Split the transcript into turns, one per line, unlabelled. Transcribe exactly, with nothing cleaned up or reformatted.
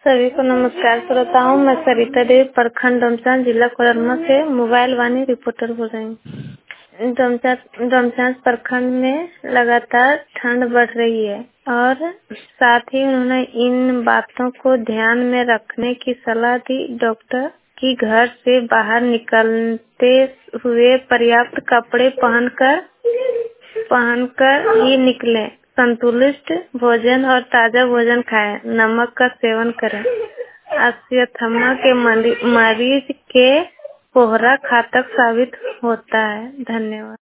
सभी को नमस्कार श्रोताओं, मैं सरिता देवी प्रखंड डोमचांच जिला कोडरमा से मोबाइल वाणी रिपोर्टर बोल रही हूँ। डोमचांच डोमचांच प्रखंड में लगातार ठंड बढ़ रही है और साथ ही उन्होंने इन बातों को ध्यान में रखने की सलाह दी। डॉक्टर की घर से बाहर निकलते हुए पर्याप्त कपड़े पहनकर पहनकर ही निकलें। संतुलित भोजन और ताजा भोजन खाएं। नमक का सेवन करें। अस्थमा के मरीज के कोहरा घातक साबित होता है। धन्यवाद।